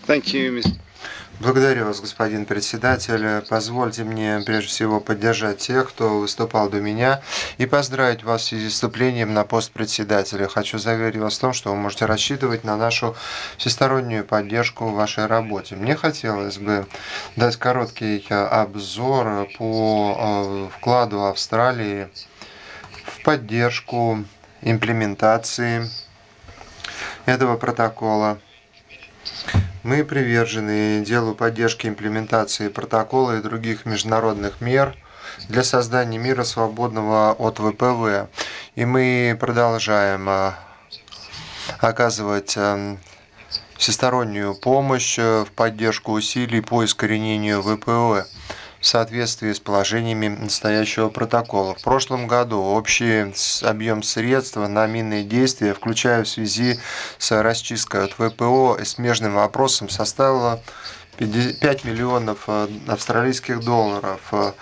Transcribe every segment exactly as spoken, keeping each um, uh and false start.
Thank you, Mister Благодарю вас, господин председатель. Позвольте мне прежде всего поддержать тех, кто выступал до меня, и поздравить вас в связи с вступлением на пост председателя. Хочу заверить вас в том, что вы можете рассчитывать на нашу всестороннюю поддержку в вашей работе. Мне хотелось бы дать короткий обзор по э, вкладу Австралии в поддержку имплементации этого протокола. Мы привержены делу поддержки имплементации протокола и других международных мер для создания мира, свободного от вэ пэ вэ. И мы продолжаем а, оказывать а, всестороннюю помощь в поддержку усилий по искоренению вэ пэ вэ в соответствии с положениями настоящего протокола. В прошлом году общий объем средств на минные действия, включая в связи с расчисткой от вэ пэ о и смежным вопросом, составил пять миллионов австралийских долларов.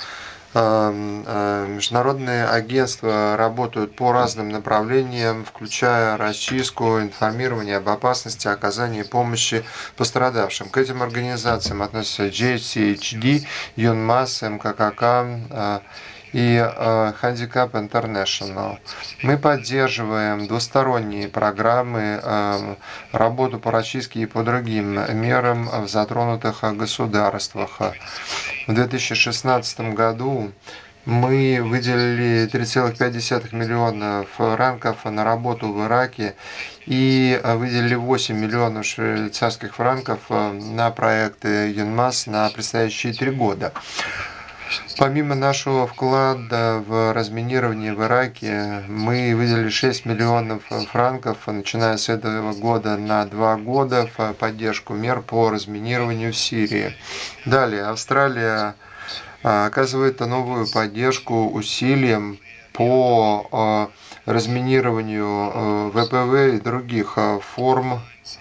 Международные агентства работают по разным направлениям, включая расчистку, информирование об опасности, оказание помощи пострадавшим. К этим организациям относятся джей си эйч ди, ЮНМАС, эм ка ка ка и Handicap International. Мы поддерживаем двусторонние программы, работу по расчистке и по другим мерам в затронутых государствах. В две тысячи шестнадцатом году мы выделили три целых пять десятых миллиона франков на работу в Ираке и выделили восемь миллионов швейцарских франков на проекты ЮНМАС на предстоящие три года. Помимо нашего вклада в разминирование в Ираке, мы выделили шесть миллионов франков, начиная с этого года, на два года в поддержку мер по разминированию в Сирии. Далее, Австралия оказывает новую поддержку усилиям по разминированию вэ пэ вэ и других форм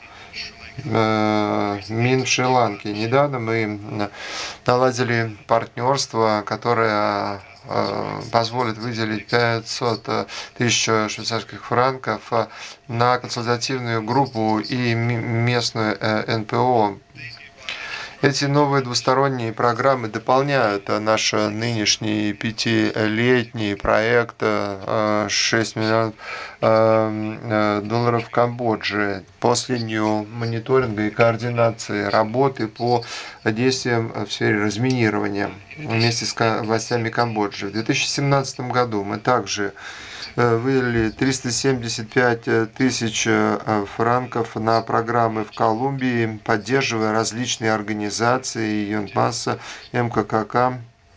мин в Шри-Ланке. Недавно мы наладили партнерство, которое позволит выделить пятьсот тысяч швейцарских франков на консультативную группу и местную эн пэ о. Эти новые двусторонние программы дополняют наш нынешний пятилетний проект шесть миллионов долларов в Камбодже по следению мониторинга и координации работы по действиям в сфере разминирования вместе с властями Камбоджи. В две тысячи семнадцатом году мы также выделили триста семьдесят пять тысяч франков на программы в Колумбии, поддерживая различные организации ЮНМАС, эм ка ка ка.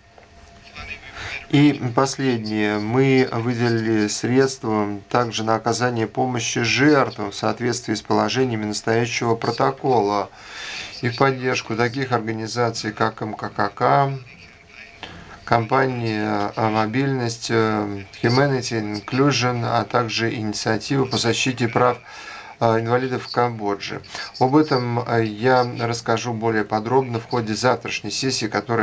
И последнее. Мы выделили средства также на оказание помощи жертвам в соответствии с положениями настоящего протокола и в поддержку таких организаций, как эм ка ка ка, компания «Мобильность», Humanity Inclusion, а также инициатива по защите прав инвалидов в Камбодже. Об этом я расскажу более подробно в ходе завтрашней сессии, которая